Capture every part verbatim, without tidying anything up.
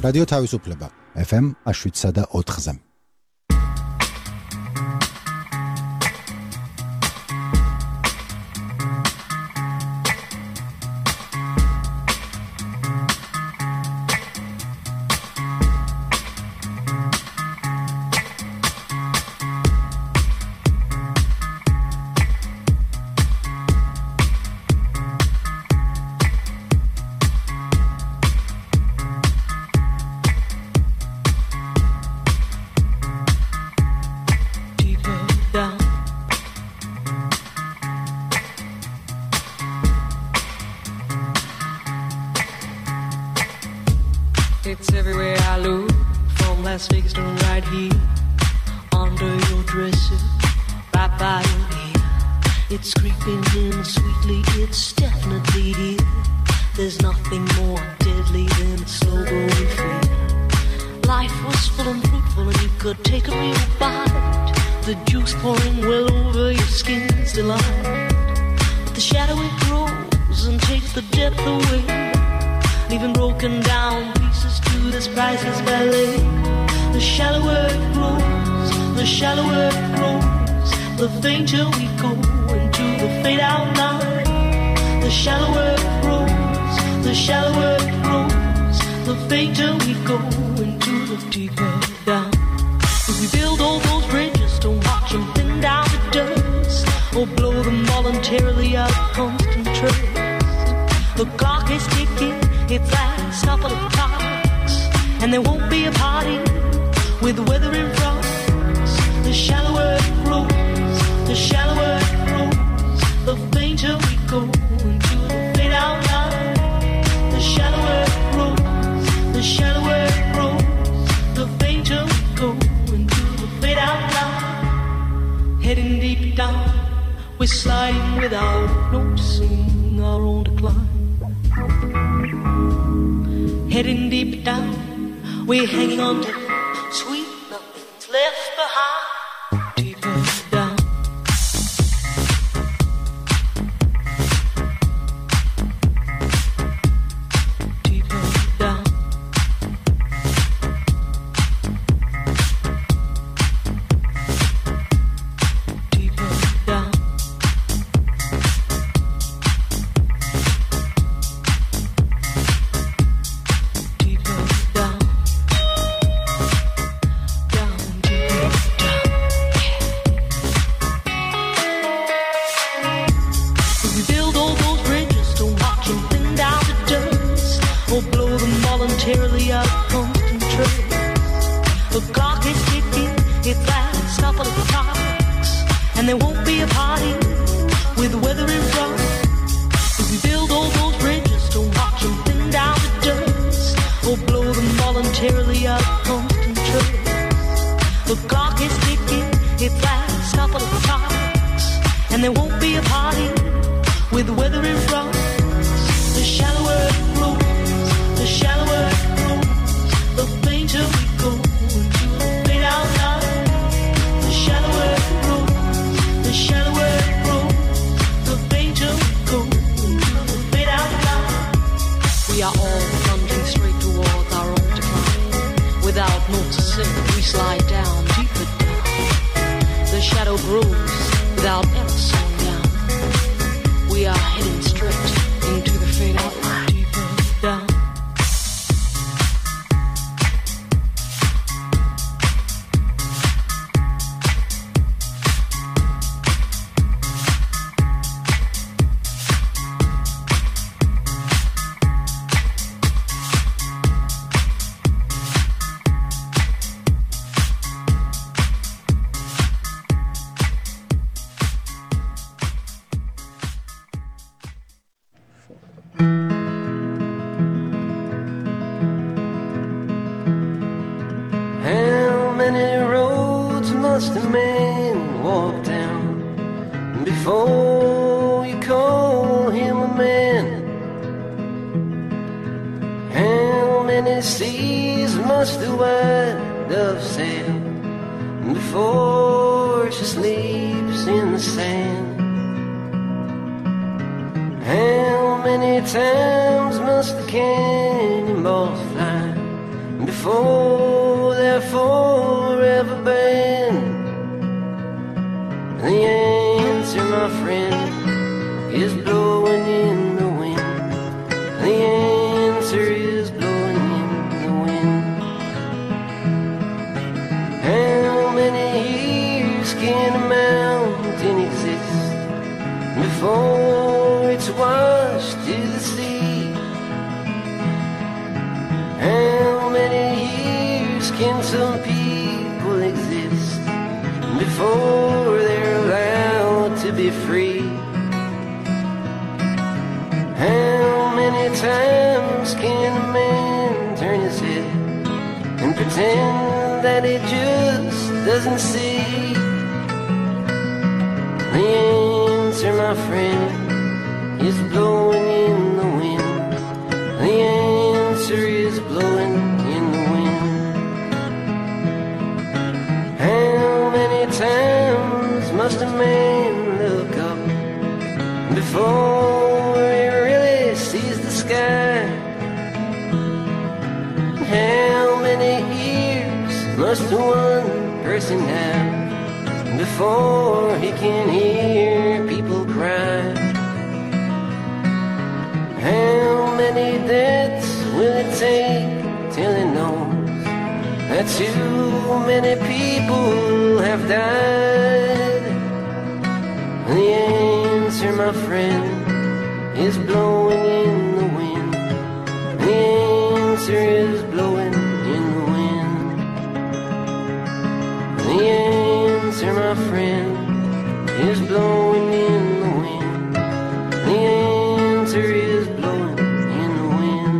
რადიო თავისუფლება ეფ ემ one oh seven და four-ზე. It's everywhere I look, from Las Vegas to right here, under your dresser, right by your ear. It's creeping in sweetly, it's definitely here. There's nothing more deadly than a slow-growing fear. Life was full and fruitful and you could take a real bite. The juice pouring well over your skin's delight. But the shadow it grows and takes the depth away, leaving broken down pieces to this priceless ballet. The shallower it grows, the shallower it grows, the fainter we go into the fade-out line. The shallower it grows, the shallower it grows, the fainter we go into the deeper down. If we build all those bridges, don't watch them thin down to dust, or blow them voluntarily out of constant trust. The clock is ticking, it's last couple of clocks, and there won't be a party with the weather in front. The shallower it grows, the shallower it grows, the fainter we go into the fade-out line. The shallower it grows, the shallower it grows, the fainter we go into the fade-out line. Heading deep down, we're sliding without noticing our own decline. Heading deep down, we're hanging on to sweet nothing's left behind. Deeper down. Deeper down. Deeper down. Voluntarily out of constant trust. The clock is ticking, it's last couple of clocks, and there won't be a party with the weather in front. If we build all those bridges, don't watch them thin down to dust, or blow them voluntarily out of constant trust. The clock is ticking, it's last couple of clocks, and there won't be a party with the weather in front. The shallower it grows, the shallower it grows, the fainter we go into the fade-out line. The shallower it grows, the shallower it grows, the fainter we go into the fade-out line. We are all plunging straight towards our own decline. Without noticing, we slide down, deeper down. The shadow grows without ever slowing down. We are heading straight into the fade-out line. Deeper down. Before you call him a man, how many seas must the white dove sail before she sleeps in the sand? How many times must the cannonballs fly before they're forever banned. The answer, my friend, is blowing in the wind. The answer is blowing in the wind. How many years can a mountain exist before it's washed to the sea? How many years can some people exist before they're allowed to be free? How many times can a man turn his head and pretend that he just doesn't see? The answer, my friend, is blowing in the wind. The answer is blowing in the wind. How many times must a man look up before he really sees the sky? How many ears must one person have before he can hear people cry? How many deaths will it take till he knows that too many people have died? The answer, my friend, is blowing in the wind. The answer is blowing in the wind. The answer, my friend, is blowing in the wind. The answer is blowing in the wind.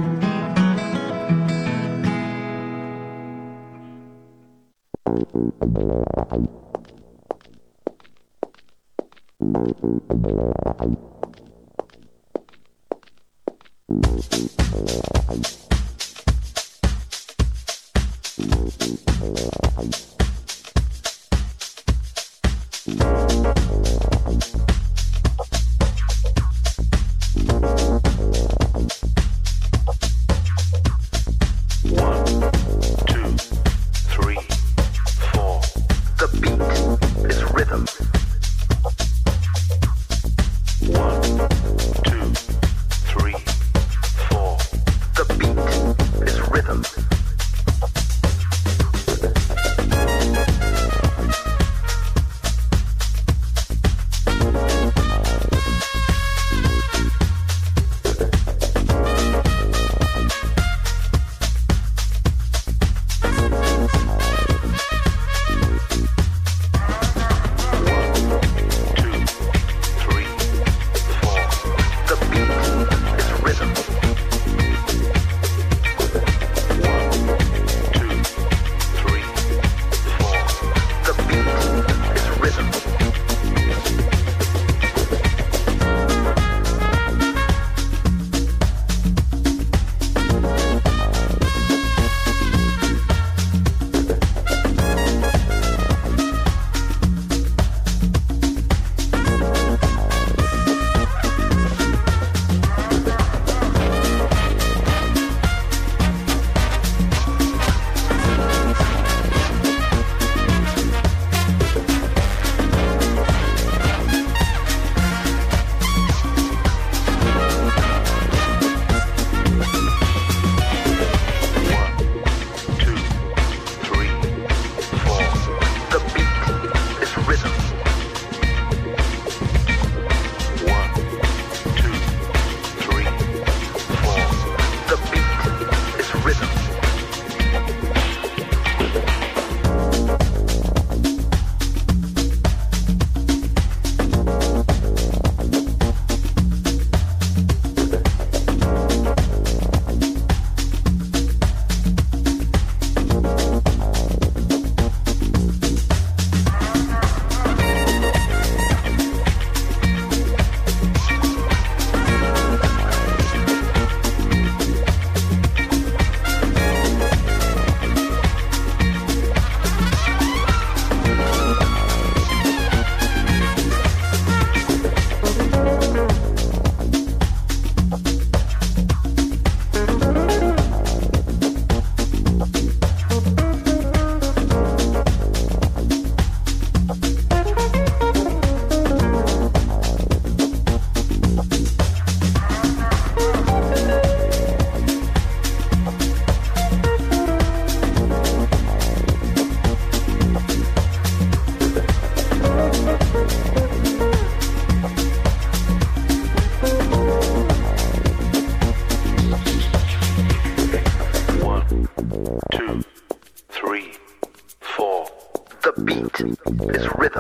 The beat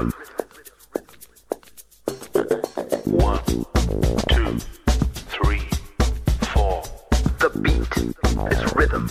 rhythm. One, two, three, four. The beat is rhythm.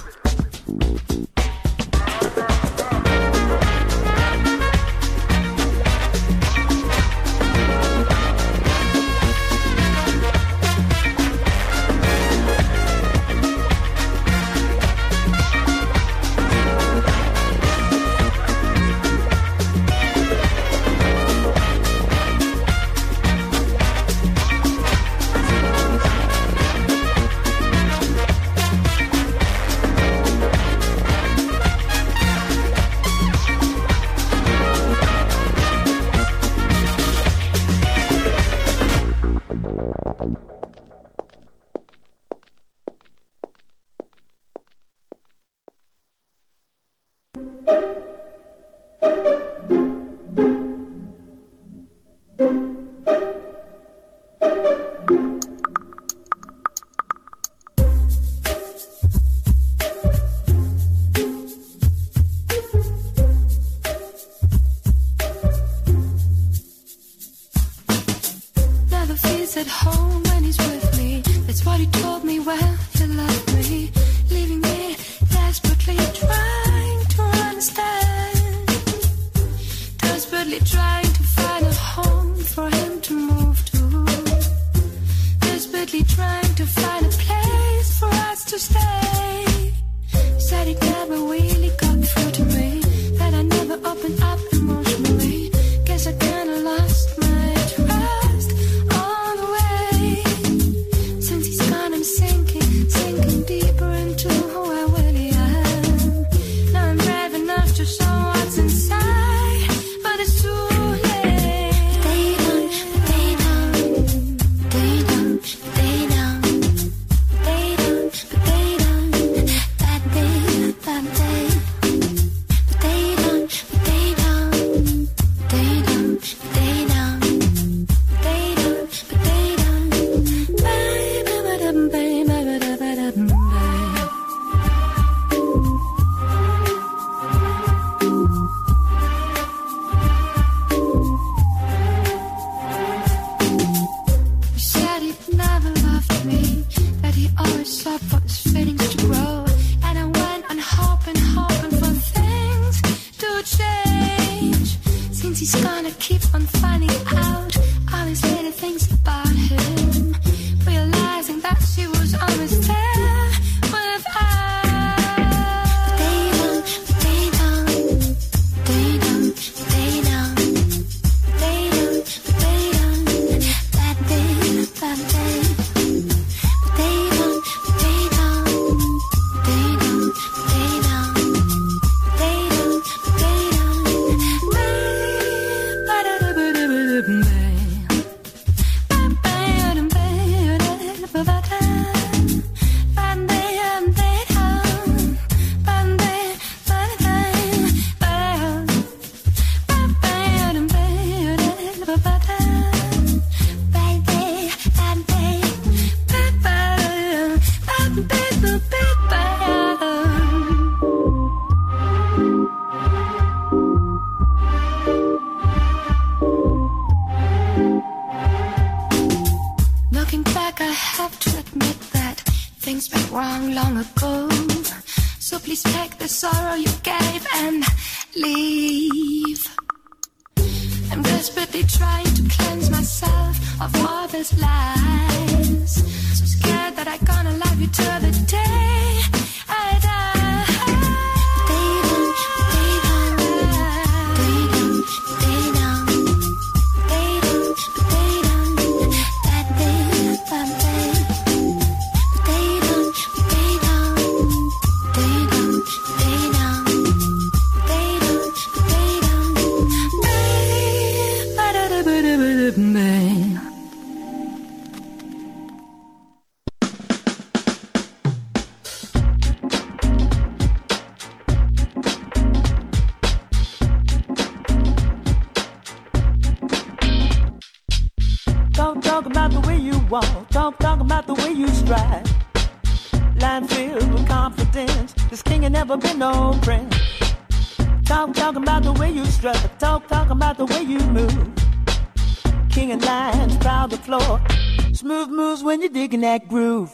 Talk, talk about the way you strut. Talk, talk about the way you move. King of lions, proud the floor. Smooth moves when you're digging that groove.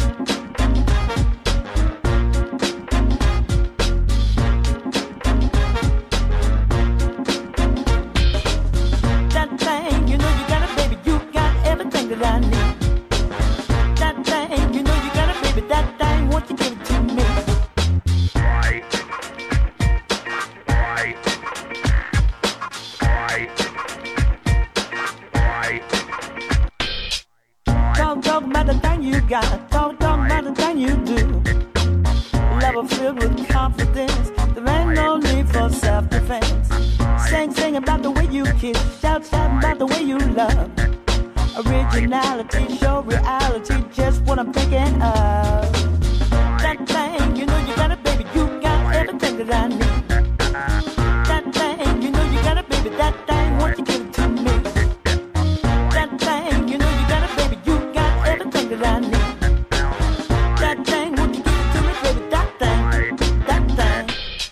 That thing, you know you got it, baby. You got everything that I need. That thing, you know you got it, baby. That thing, won't you give it to me? Talk, talk about the thing you got. Talk, talk about the thing you do. Love filled with confidence. There ain't no need for self-defense. Sing, sing about the way you kiss. Shout, shout about the way you love. Originality, show reality. Just what I'm thinking of. That thing, you know you got it, baby. You got everything that I need. That thing, you know you got it, baby. That thing, won't you give it to me? That thing, you know you got it, baby. You got everything that I need. That thing, won't you give it to me, baby? That thing, that thing.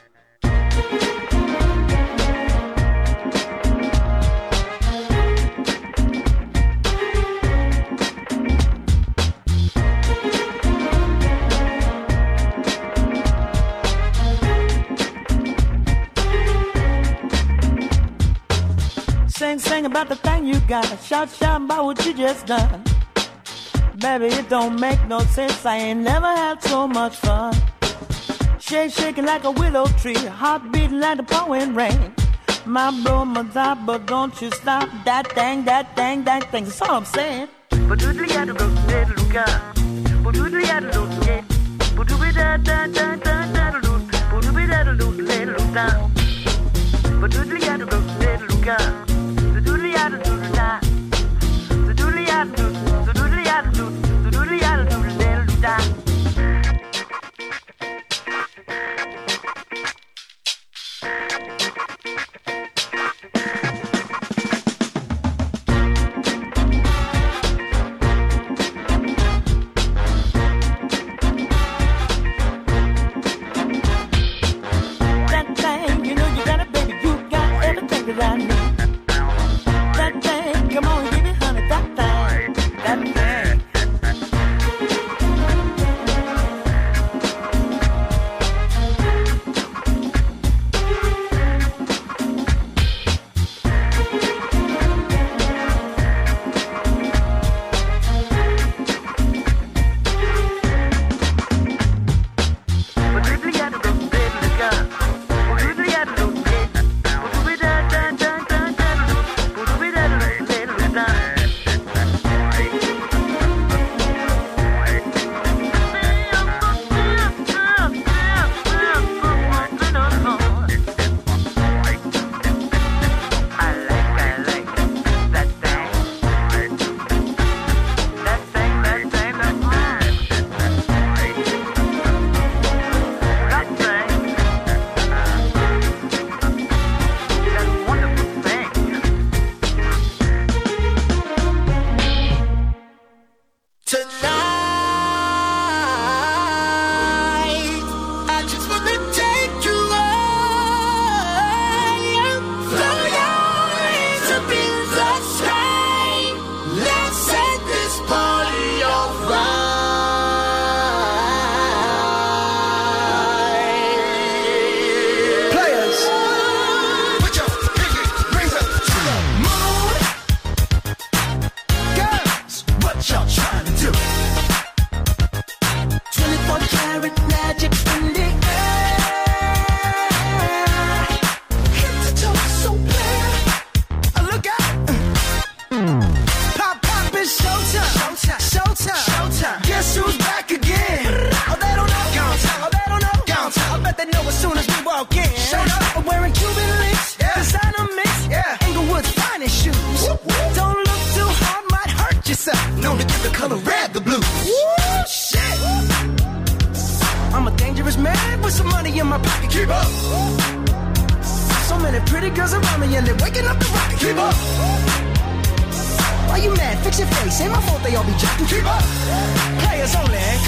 Sing, sing about the thing you got. Shout, shout about what you just done. Baby, it don't make no sense. I ain't never had so much fun. Shake, shaking like a willow tree. Heart beating like the pouring rain. My blow, my top, but don't you stop. That thing, that thing, that thing. That's all I'm saying. That thing, you know you got it, baby. You got everything that I need. That thing, come on, give it, honey. That thing, that thing.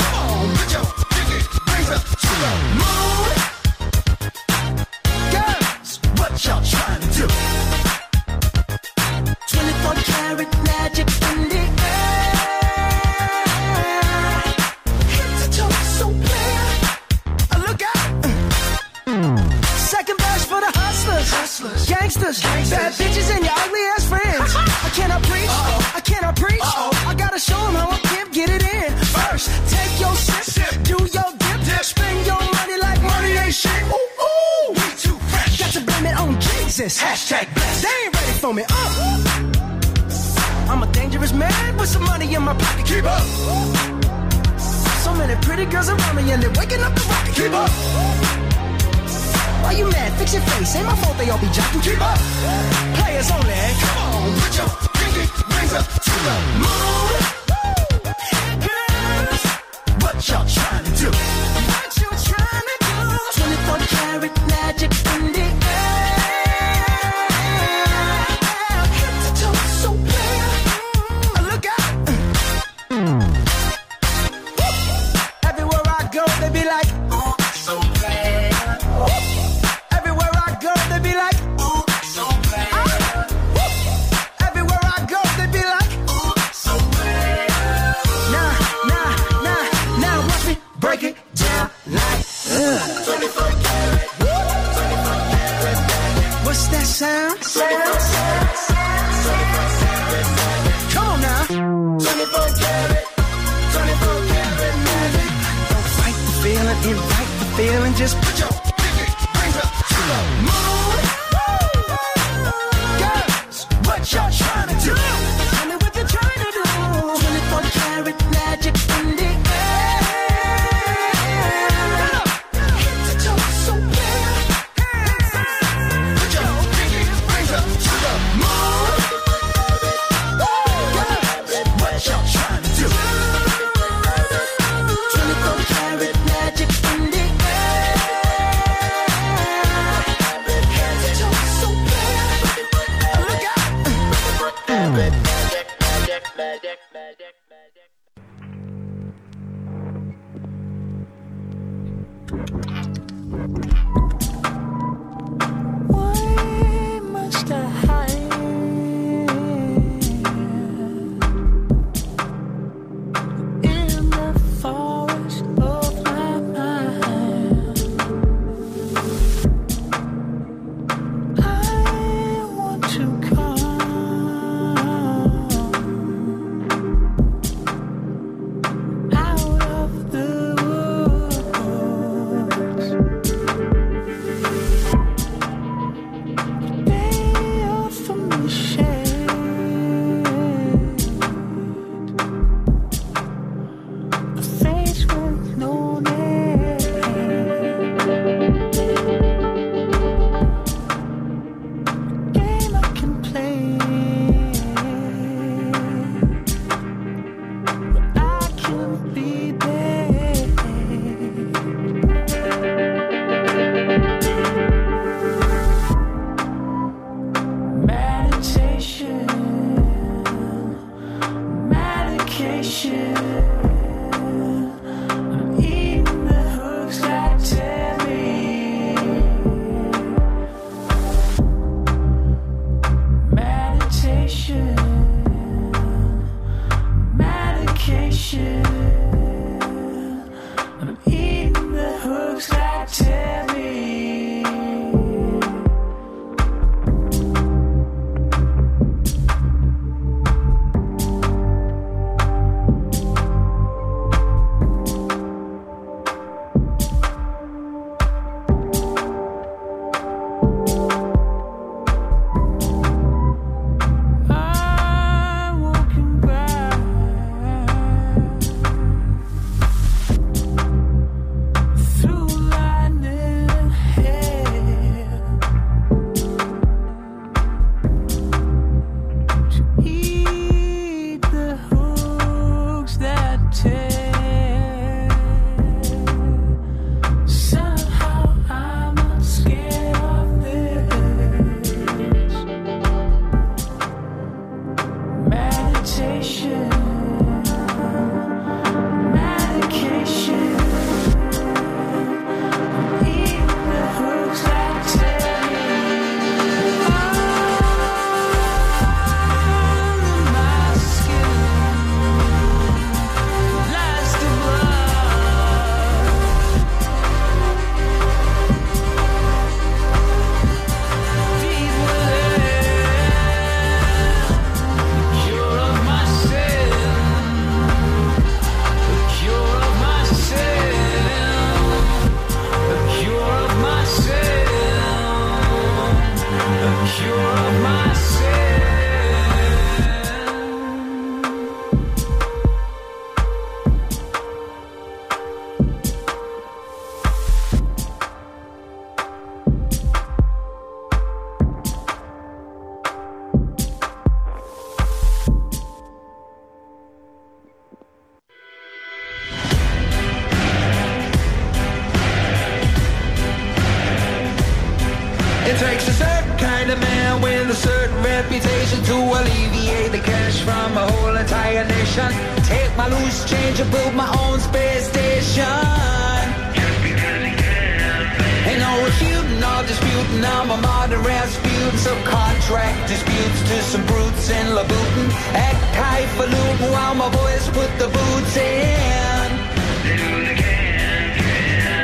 Players only. Come on, put your pinky rings up to the moon. Girls, do. twenty-four karat magic in the air. Head to toe, so clear. Look out. Second verse for the hustlers, hustlers. Gangsters, gangsters, bad bitches and your ugly ass friends. I cannot preach, Uh-oh. I cannot preach. Uh-oh. I gotta show them how I can get it in. First, take your sip, sip. Do your dip, dip, spend your money like money ain't shit. Ooh, ooh, we too fresh. Got to blame it on Jesus. Hashtag blessed. They ain't ready for me. Uh. I'm a dangerous man with some money in my pocket. Keep up. So many pretty girls around me and they're waking up the rocket. Keep up. Why you mad? Fix your face. Ain't my fault they all be jocking. Keep up. Players only. Come on, put your pinky rings up to the moon. Girls, what y'all trying to do? What you trying to do? twenty-four karat magic in the air. Head to toe, so clear. Look out. Everywhere I go, they be like, ooh, so clear. Everywhere I go, they be like, ooh, so clear. Everywhere I go, they be like, ooh, so clear. Nah, nah, nah, now watch me break it down like uh. twenty-four karat, twenty-four karat magic. What's that sound? Sound, sound, sound. Come on now. twenty-four karat, twenty-four karat magic. Don't fight the feeling, invite the feeling. Just put your pinky rings up to the moon. Girls, what y'all trying to do? Tell me what you're trying to do. twenty-four karat magic in the air. Head to toe, so clear. Put your pinky rings up to the moon. Girls, what y'all trying to do? twenty-four karat magic in the air. Head to toe, so clear. Look out. Magic, magic, magic, magic, magic, magic. Why must I hide in the forest of my mind? I want to come out of the woods. They offer me shade, a face with no name. Game I can play, but I can be there. Meditation, medication. I'm eating the hooks that tear me. Meditation, medication. I'm eating the hooks that tear me. mission to alleviate the cash from a whole entire nation. Take my loose change and build my own space station. Ain't no refuting or disputing, I'm a modern Rasputin. Subcontract disputes to some brutes in Louboutin. Act highfalutin while my boys put the boots in. They do the can, can.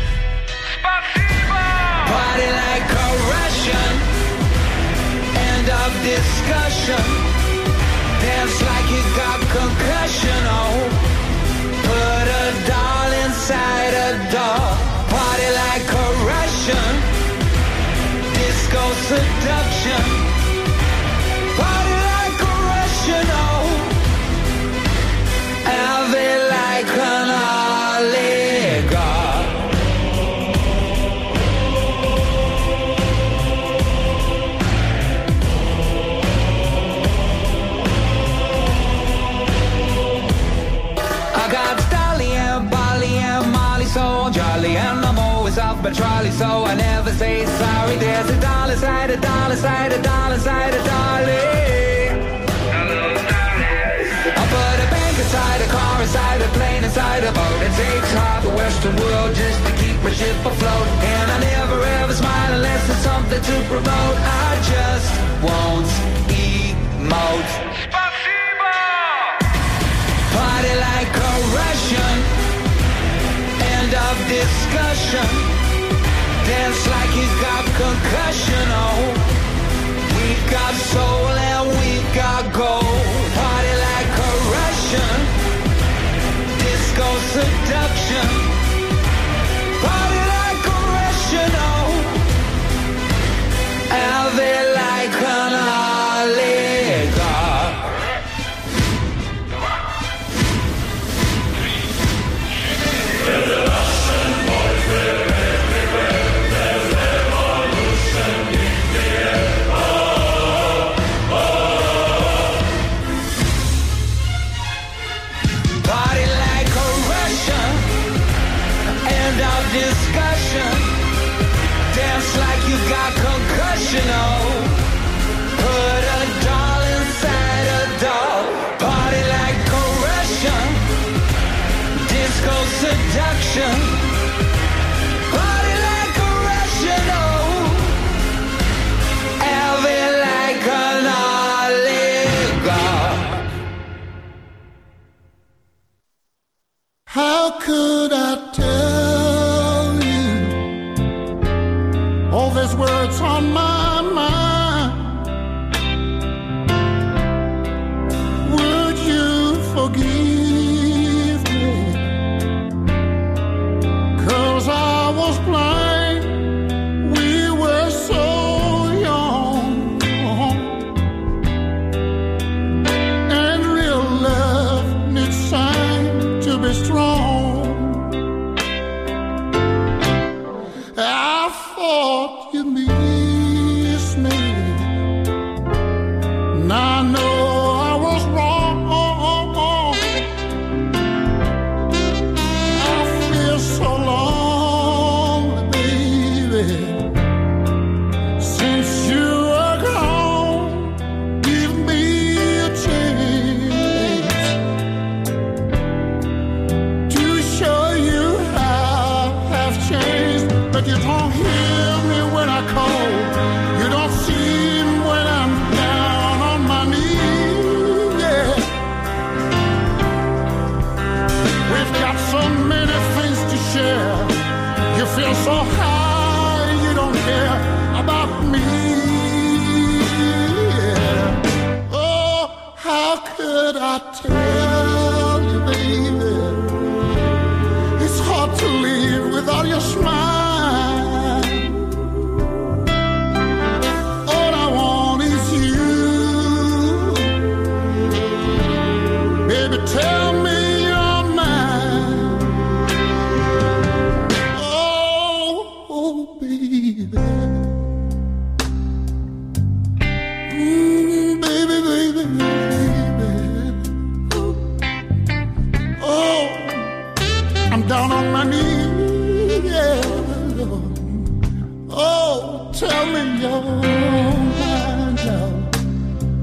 Party like a Russian. End of discussion. Dance like you got concussion, oh. Put a doll inside a doll. Party like a Russian. Disco seduction. Party like a Russian, oh. Have it like an oligarch. I got Dolly and Bolly and Molly, so jolly, and I'm always off my trolley, so I never say sorry. There's a dollar side, a dollar side, a dollar side, a dolly. I put a bank inside a car, inside a plane, inside a boat. It takes half the Western world just to keep my ship afloat. And I never ever smile unless there's something to promote. I just won't emote. Party like a Russian. End of discussion. Dance like he's got concussion, oh. We've got soul and we've got gold. Party like a Russian. Disco seduction. Party like a Russian, oh. Have it like an oligarch. Discussion. Dance like you got concussion, oh. Put a doll inside a doll. Party like a Russian. Disco seduction. Party like a Russian, oh. Have it like an oligarch. How could I tell all these words on my mind? Would you forgive me? 'Cause I was blind, we were so young, and real love needs time to be strong. I thought you missed me. Now I know I was wrong. I feel so lonely, baby. Since you are gone, give me a chance to show you how I've changed. But you don't hear me when I call. You don't see me when I'm down on my knees. Yeah. We've got so many things to share. You feel so high, you don't care about me. Yeah. Oh, how could I tell you, baby? It's hard to live without your smile. Tell me you're mine. Oh, oh baby. Mm, baby, baby, baby. Oh, I'm down on my knees. Yeah. Oh, tell me you're mine, love.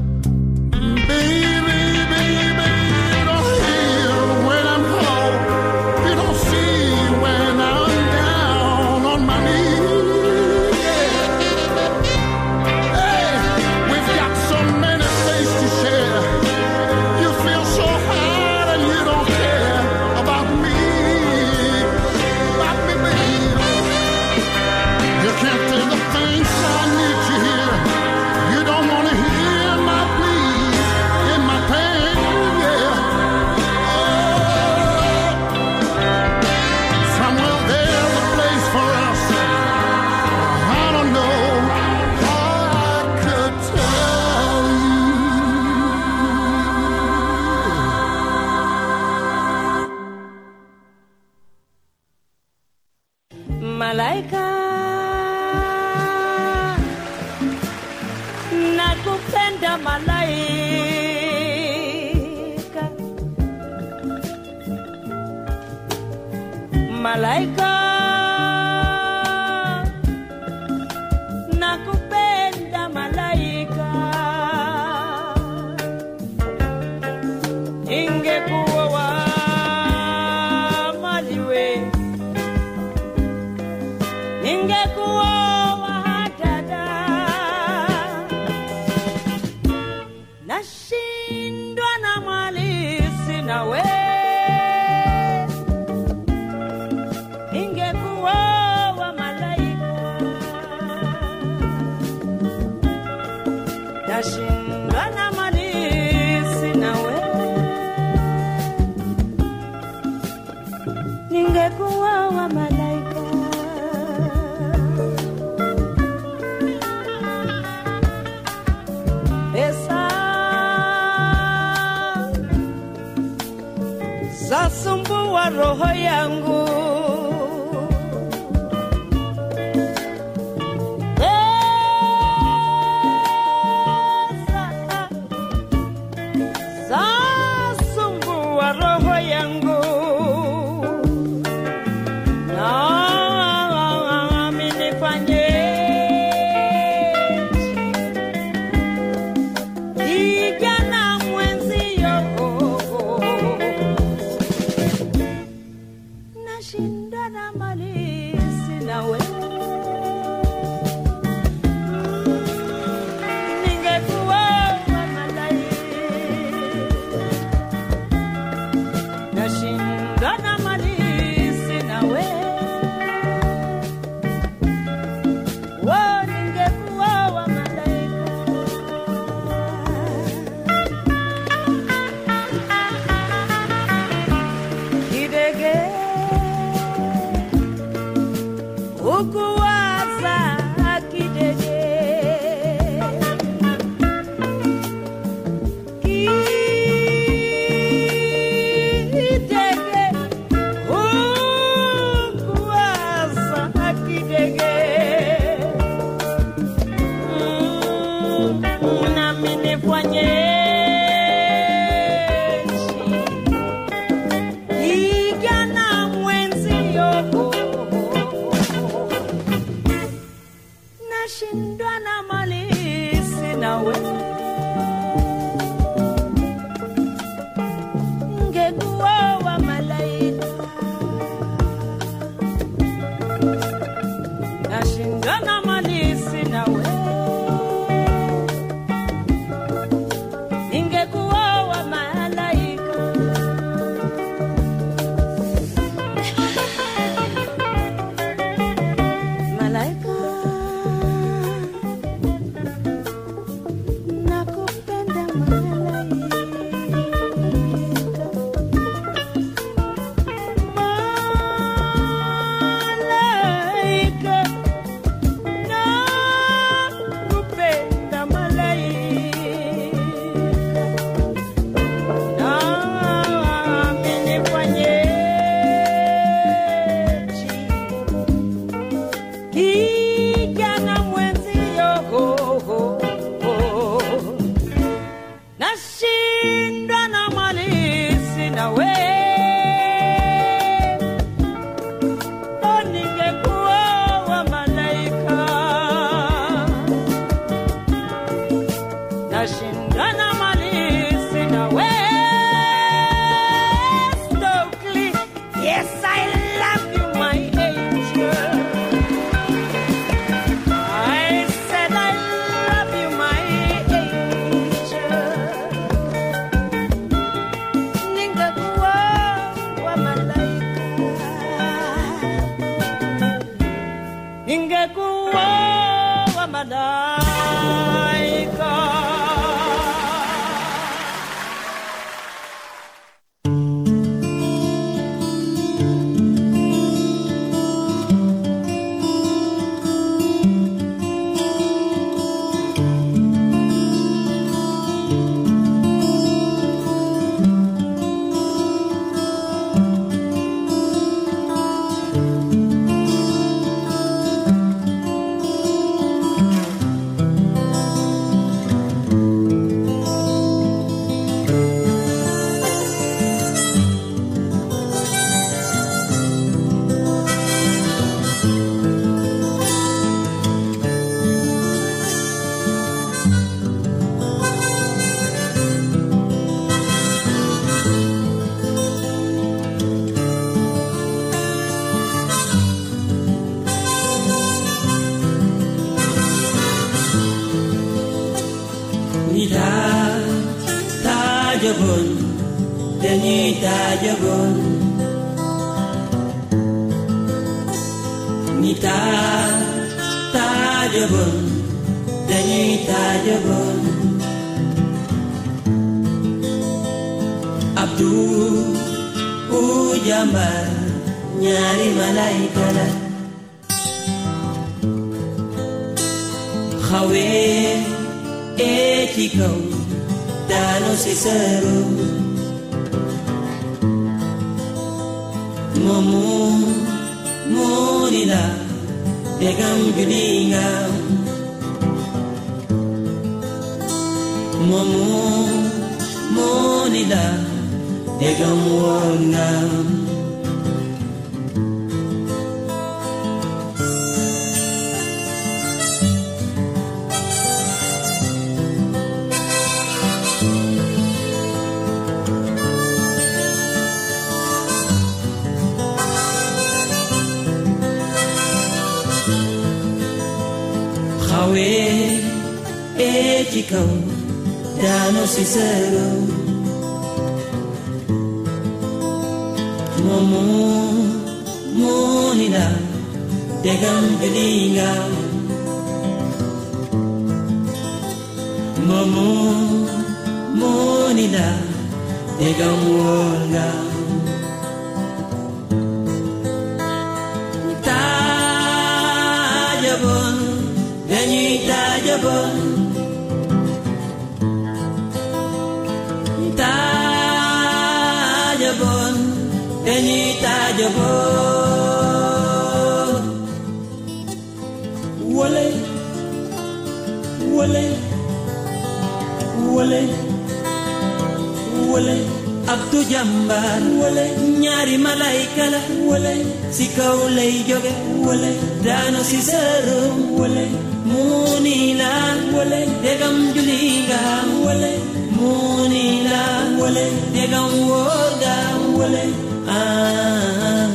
Malaika, nakupenda malaika, malaika, nakupenda malaika, ingekuwa wa maliwe, ingekuwa dada, nashindwa na mali sina we, ingekuwa wa malaika, nashindwa na mali sina we, ingekuwa wa malaika. Zasumbua roho yangu, zasumbua roho yangu, nami nifanye kijana mwenzio, nashindana mali sina we, ningekuwa wa malaika, nashindana dañuy taajaboon ñi taa taajaboon dañuy taajaboon Abdu u jàmbar ñaari malayka la xawee ee ci kaw daanu si sëru moomu moo ni la degam juli nga moomu moo ni la degam woon nga xawee ee ci kaw daanu si sëru moomu moo ni la degam juli nga moomu moo ni la degam woon nga taajaboon dañuy taajaboon taajaboon dañuy taajaboon wole wole wole wole Abdu jàmbaar wole ñaari malayka la wole si kaw lay jóge wole daanu si sërum wole muuni la wole degam juli nga wole muuni la wole degam wóor nga wole ah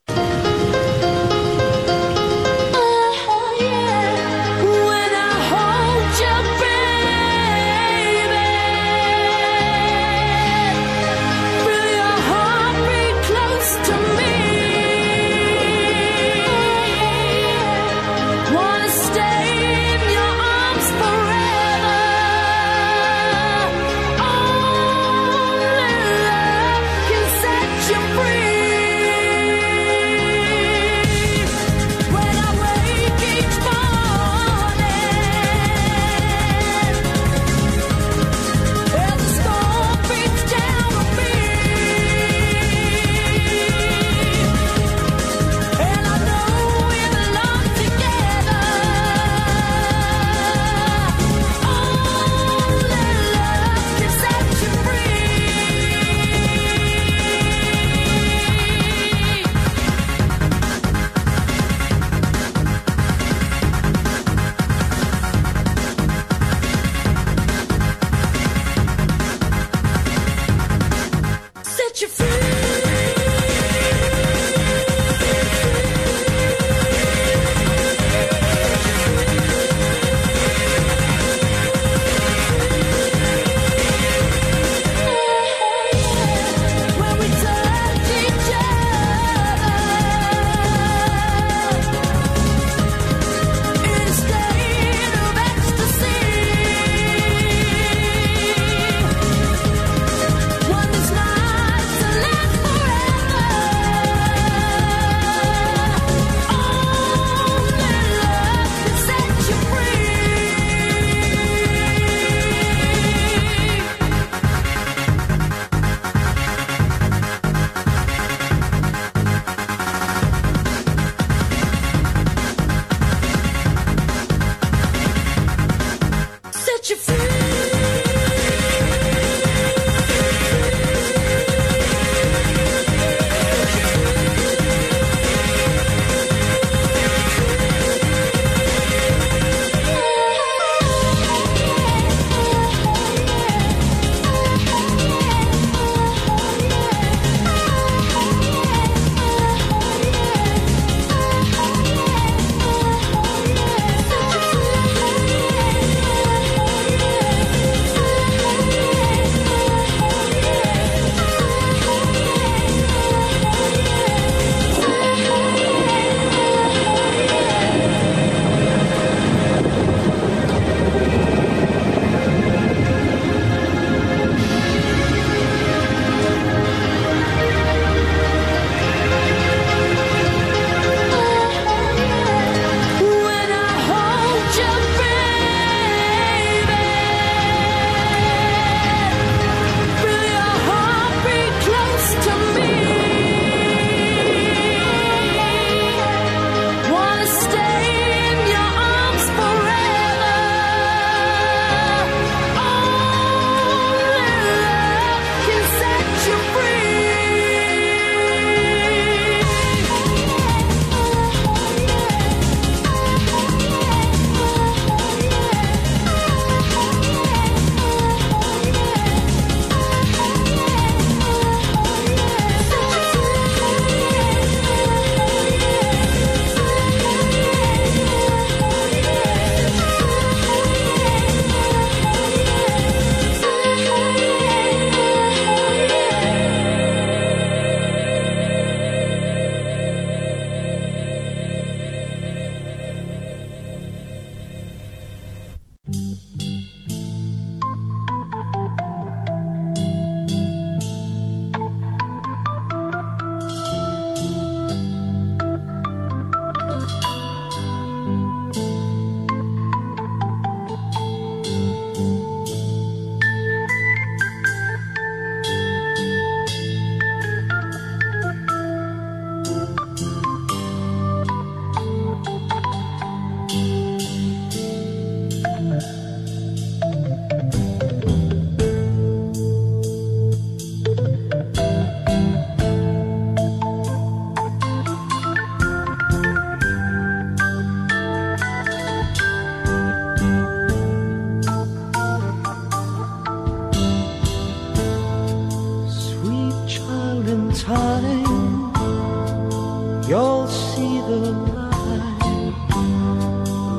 When I hold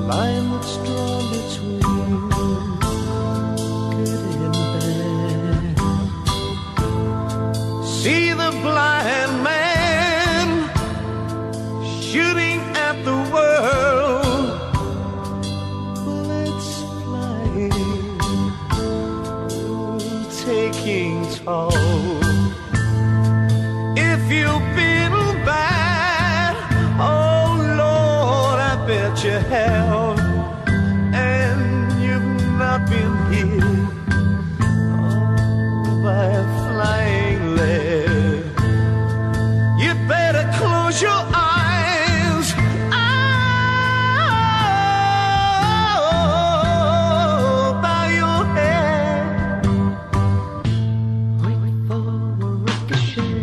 line that's drawn between good and bad. See the blind man shooting at the world, bullets flying, taking toll. If you've been bad, oh Lord, I bet you have, and you've not been hit oh, by a flying lead. You better close your eyes, oh, bow your head, wait for a ricochet.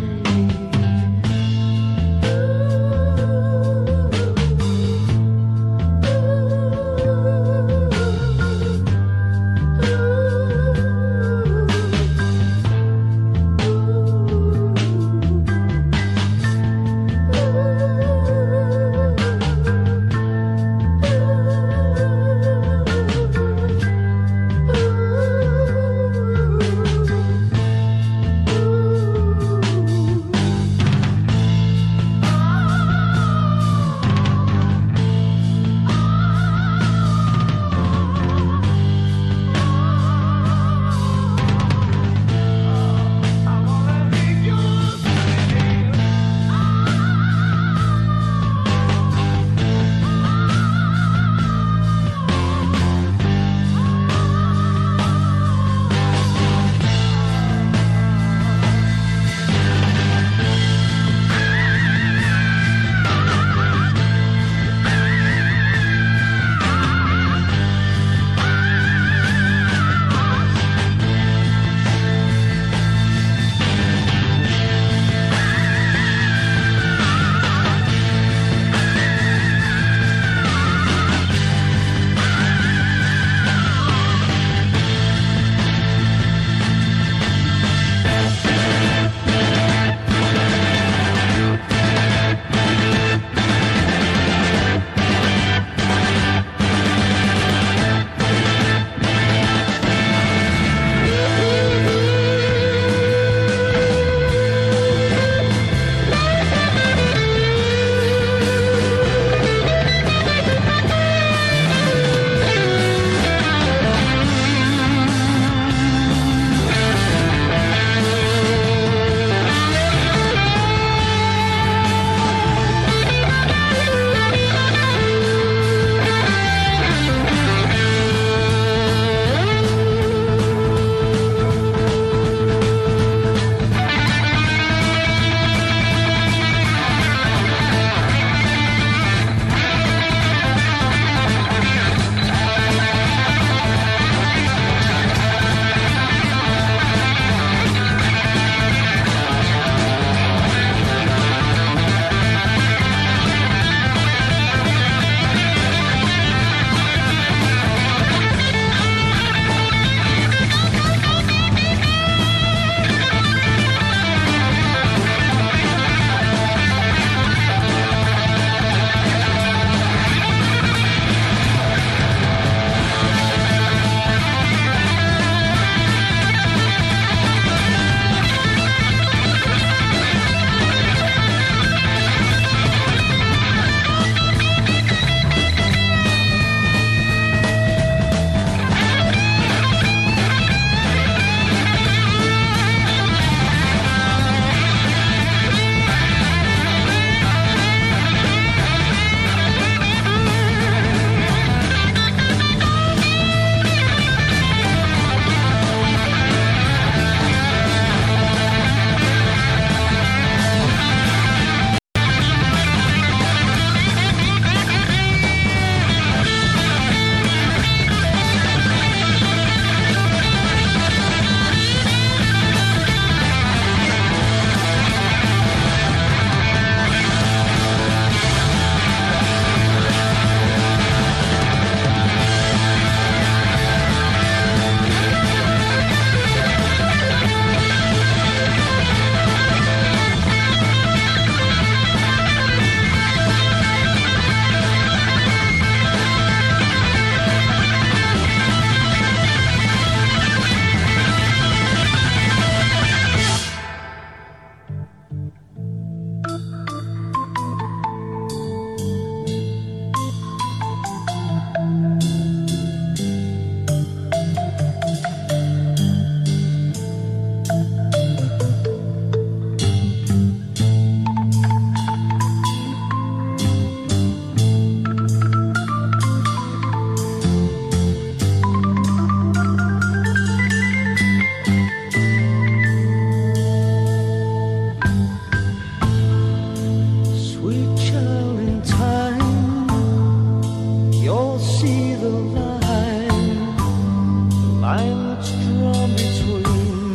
see the line, line that's drawn between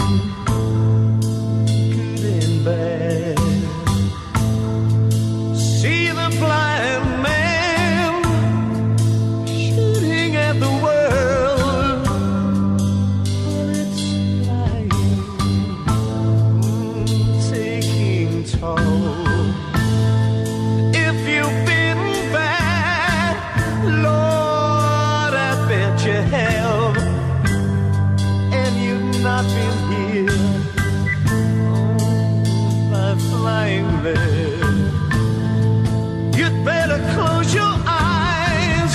good and bad. See the blind man shooting at the world, but it's flying, mm, taking toll. If you've been bad, Lord, I bet you have, and you've not been here oh, by flying there. You'd better close your eyes,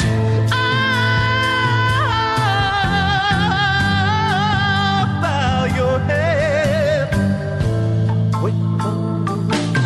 ah, bow your head, wait for the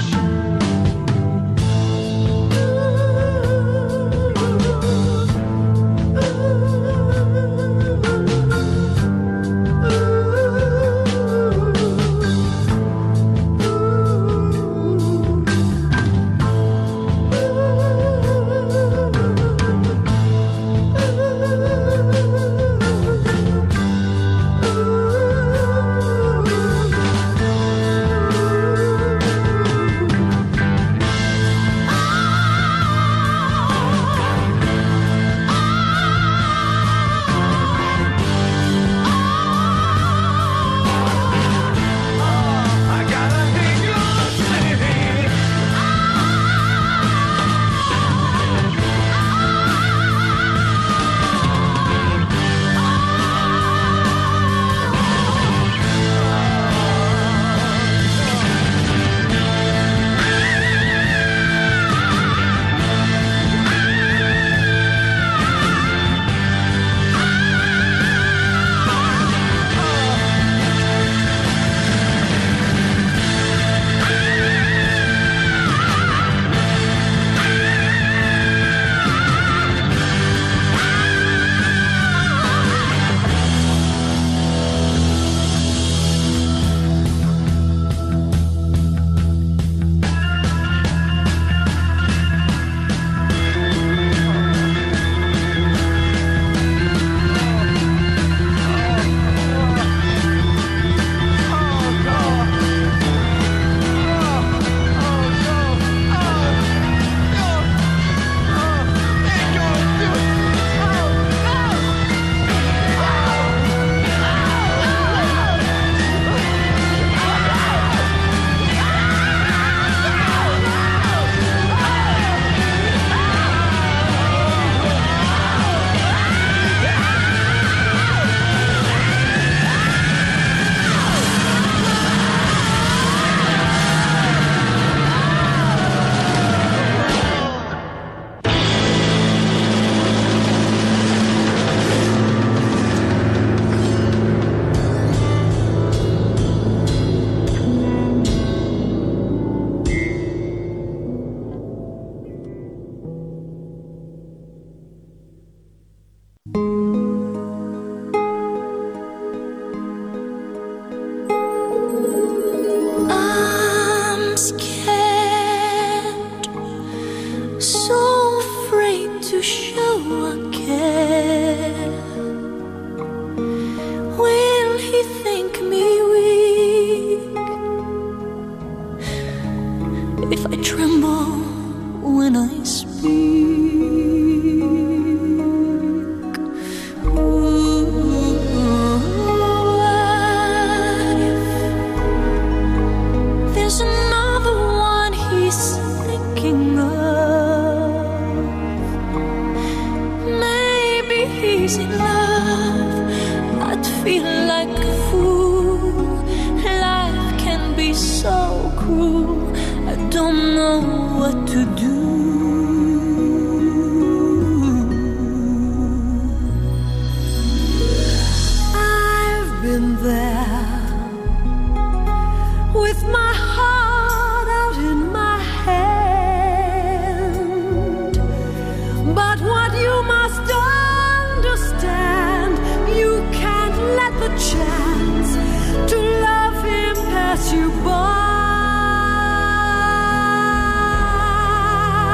chance to love him pass you by.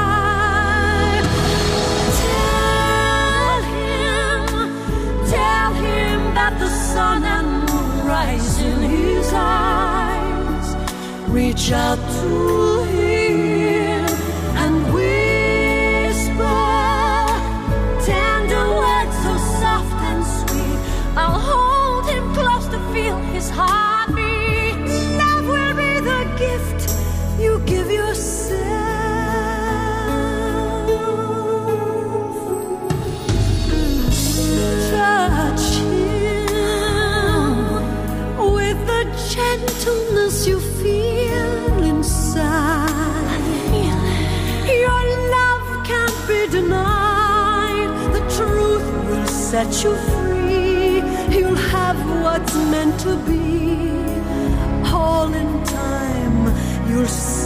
sometimes reach out to him and whisper tender words so soft and sweet. I'll hold him close to feel his heartbeat. Love will be the gift you give yourself. Touch him with the gentleness you feel inside. Your love can't be denied. The truth will set you free. You'll have what's meant to be. All in time, you'll see.